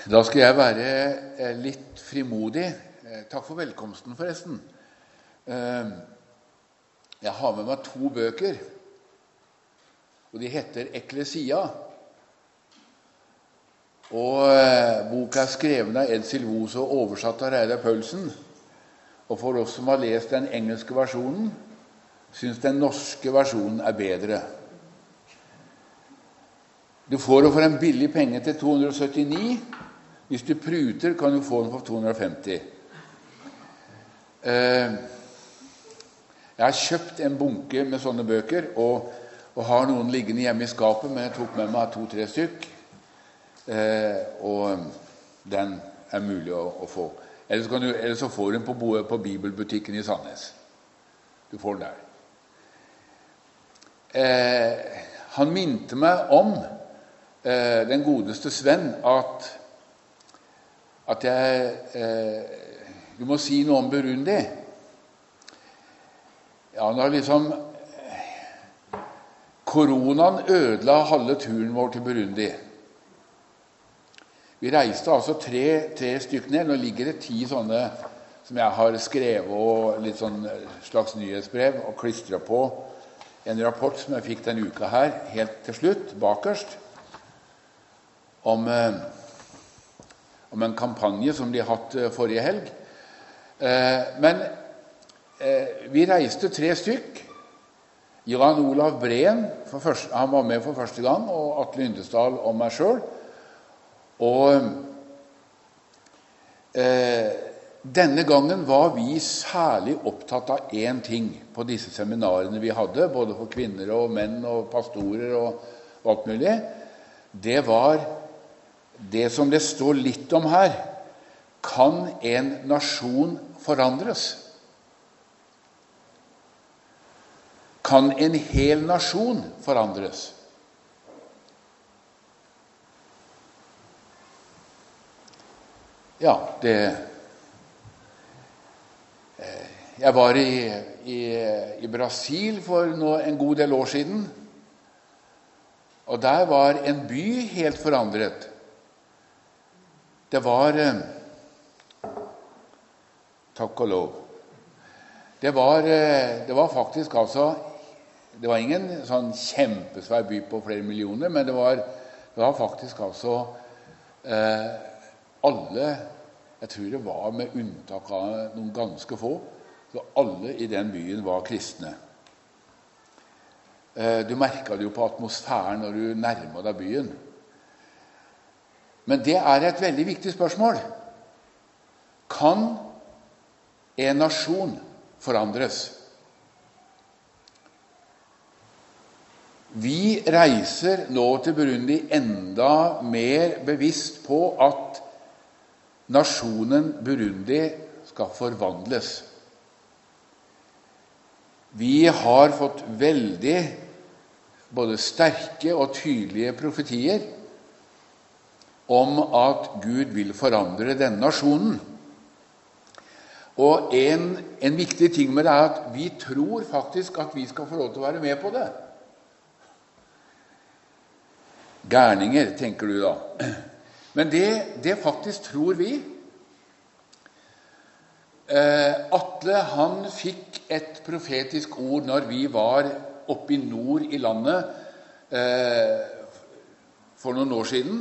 Da skal jeg være litt frimodig. Takk for velkomsten forresten. Jeg har med meg 2 bøker, og de heter Eklesia. Og boka er skrevet av Ed Silvos og oversatt av Reidar Paulsen. Og for oss som har lest den engelske versjonen, synes den norske versjonen er bedre. Du får det for en billig penge til 279. Hvis du pruter, kan du få den for 250. Jeg har kjøpt en bunke med sånne bøker, og har noen liggende hjemme i skapet, men jeg tok med meg 2-3 stykk. Og den er mulig å få. Ellers så får du den på Bibelbutikken i Sandnes. Du får den der. Han minte meg om den godeste Sven at du må si noe om Burundi. Ja, når liksom koronaen ødela halve turen vår til Burundi. Vi reiste altså 3 stykker ned. Nå ligger det 10 sånne som jeg har skrevet og litt sånn slags nyhetsbrev og klistret på en rapport som jeg fikk denne uka her, helt til slutt, bakerst, om en kampanje som de har hatt forrige helg. Men vi reiste 3 stykk. Jan Olav Breen, han var med for første gang, og Atle Yndesdal og meg selv. Og denne gangen var vi særlig opptatt av en ting på disse seminarene vi hadde, både for kvinner og menn og pastorer og alt mulig. Det var det som det står litt om her. Kan en nasjon forandres? Kan en hel nasjon forandres? Ja, jeg var i Brasil for en god del år siden, og der var en by helt forandret. Det var takk og lov. Det var faktisk altså, det var ingen sånn kjempesvær by på flere millioner, men det var faktisk altså alle, jeg tror det var med unntak av noen ganske få, så alle i den byen var kristne. Du merket det jo på atmosfæren når du nærmer deg byen. Men det er et veldig viktig spørsmål. Kan en nasjon forandres? Vi reiser nå til Burundi enda mer bevisst på at nasjonen Burundi skal forvandles. Vi har fått veldig både sterke og tydelige profetier om at Gud vil forandre denne nasjonen. Og en viktig ting med det er at vi tror faktisk at vi skal få lov til å være med på det. Gærninger, tenker du da. Men det faktisk tror vi. Atle, han fikk et profetisk ord når vi var oppe i nord i landet for noen år siden.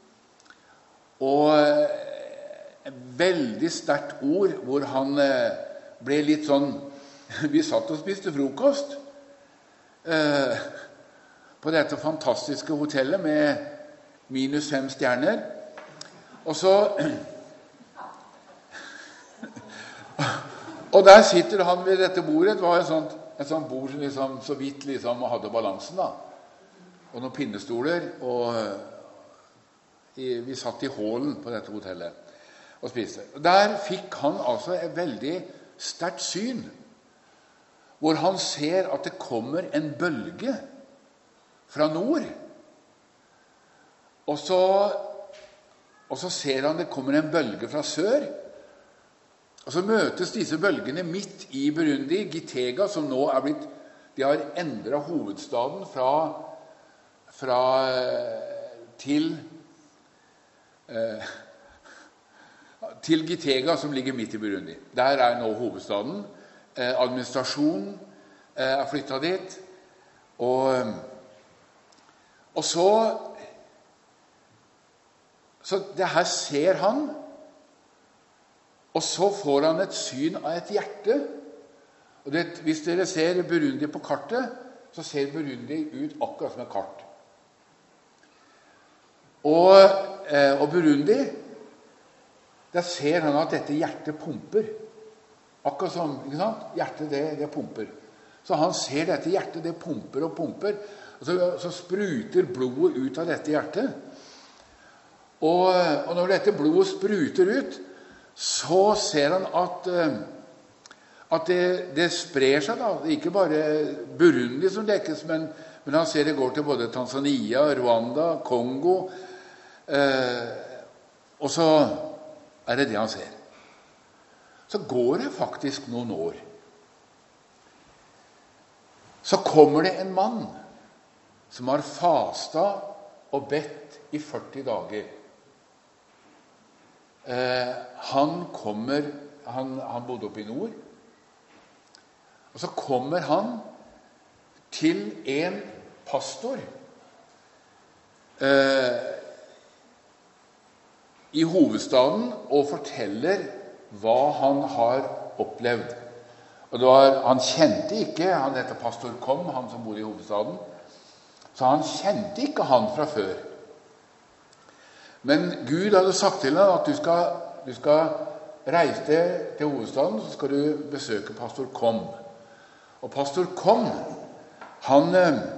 Og et veldig sterkt ord hvor han ble litt sånn, vi satt og spiste frokost på dette fantastiske hotellet med -5 stjerner. Og så og der sitter han ved dette bordet. Det var et sånt bord som liksom, så vidt liksom hadde balansen da. Og noen pinnestoler, og vi satt i hallen på dette hotellet og spiste. Der fikk han altså et veldig sterkt syn, hvor han ser at det kommer en bølge fra nord. Og så ser han det kommer en bølge fra sør. Og så møtes disse bølgene midt i Burundi, Gitega, som nå er blitt, de har endret hovedstaden til til Gitega, som ligger midt i Burundi. Der nå hovedstaden. Administrasjonen flyttet dit. Og så det her ser han, og så får han et syn av et hjerte. Og hvis dere ser Burundi på kartet, så ser Burundi ut akkurat som et kart. Og Burundi, der ser han at dette hjertet pumper. Akkurat som, ikke sant? Hjertet, det pumper. Så han ser dette hjertet, det pumper og pumper. Og så spruter blodet ut av dette hjertet. Og når dette blodet spruter ut, så ser han at det sprer seg da. Det er ikke bare Burundi som dekkes, men han ser det går til både Tanzania, Rwanda, Kongo, og så det han ser. Så går det faktisk noen år. Så kommer det en mann som har fastet og bedt i 40 dager. Han bodde oppe i nord, og så kommer han til en pastor i hovedstaden og forteller hva han har opplevd. Og han kjente ikke, han heter pastor Kom, han som bor i hovedstaden, så han kjente ikke han fra før. Men Gud hadde sagt til ham at du skal reise til hovedstaden, så skal du besøke pastor Kom. Og pastor Kom, han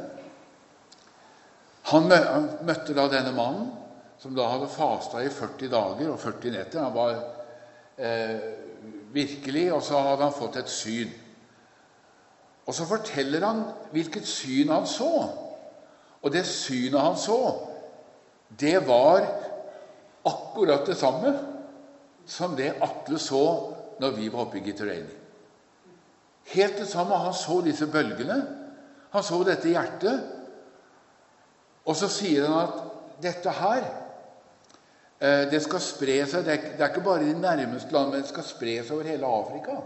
møtte da denne mannen, som da hadde fastet i 40 dager og 40 netter. Han var virkelig, og så hadde han fått et syn. Og så forteller han hvilket syn han så. Og det synet han så, det var akkurat det samme som det Atle så når vi var oppe i Gitureni. Helt det samme. Han så disse bølgene. Han så dette hjertet. Og så sier han at dette her, det skal spre seg. Det er ikke bare i de nærmeste land, men det skal spre seg over hele Afrika.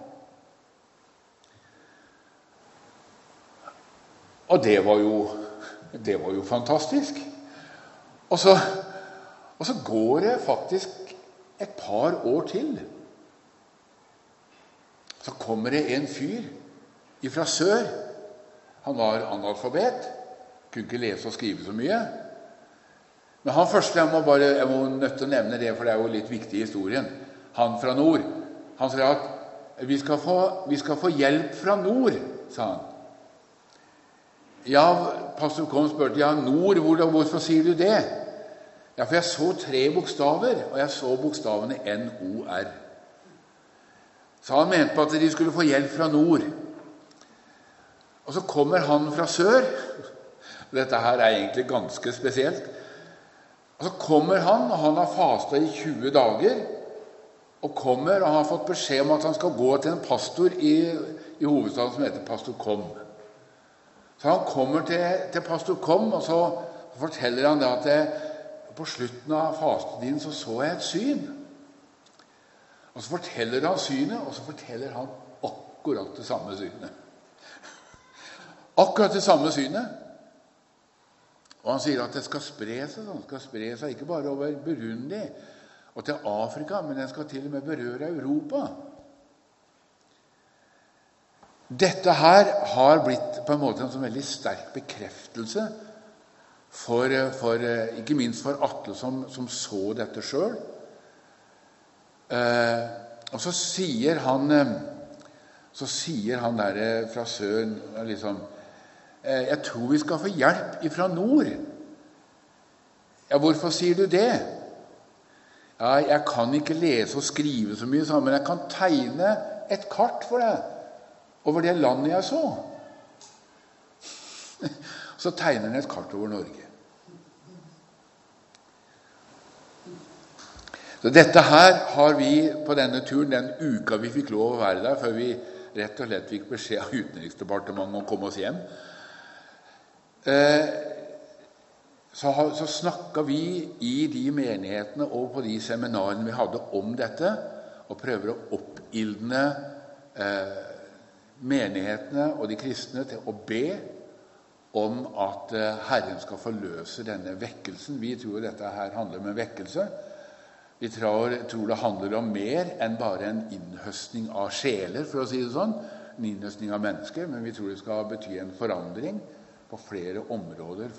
Og det var jo fantastisk. Og så går det faktisk et par år til. Så kommer det en fyr fra sør. Han var analfabet, kunne ikke lese og skrive så mye. Men han første, jeg må nødt til å nevne det, for det er jo litt viktig i historien. Han fra nord, han sa at vi skal få hjelp fra nord, sa han. Ja, pastor Kom spurte, ja, nord, hvorfor sier du det? Ja, for jeg så 3 bokstaver, og jeg så bokstavene N-O-R. Så han mente på at de skulle få hjelp fra nord. Og så kommer han fra sør. Dette her egentlig ganske spesielt. Og så kommer han, og han har fastet i 20 dager, og kommer, og har fått beskjed om at han skal gå til en pastor i hovedstaden som heter pastor Kom. Så han kommer til pastor Kom, og så forteller han det at på slutten av fasten din så jeg et syn. Og så forteller han synet, og så forteller han akkurat det samme synet. Akkurat det samme synet. Og han sier at det skal spre seg, ikke bare over Burundi og til Afrika, men den skal til og med berøre Europa. Dette her har blitt på en måte en sånn veldig sterk bekreftelse for ikke minst for Atle som så dette selv. Og så sier han der fra søren liksom, jeg tror vi skal få hjelp fra nord. Ja, hvorfor sier du det? Ja, jeg kan ikke lese og skrive så mye sammen, men jeg kan tegne et kart for deg over det landet jeg så. Så tegner han et kart over Norge. Så dette her har vi på denne turen, den uka vi fikk lov å være der, før vi rett og slett fikk beskjed av Utenriksdepartementet om å komme oss hjem, så snakket vi i de menighetene og på de seminarene vi hadde om dette, og prøver å oppildne menighetene og de kristne til å be om at Herren skal forløse denne vekkelsen. Vi tror dette her handler om en vekkelse. Vi tror det handler om mer enn bare en innhøstning av sjeler, for å si det sånn, en innhøstning av mennesker, men vi tror det skal bety en forandring på flere områder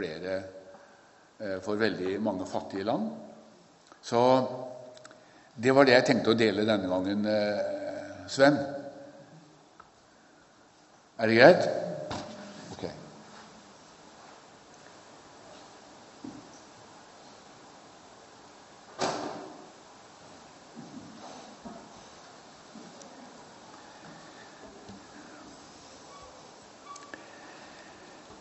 for veldig mange fattige land. Så det var det jeg tenkte å dele denne gangen, Sven. Er det greit?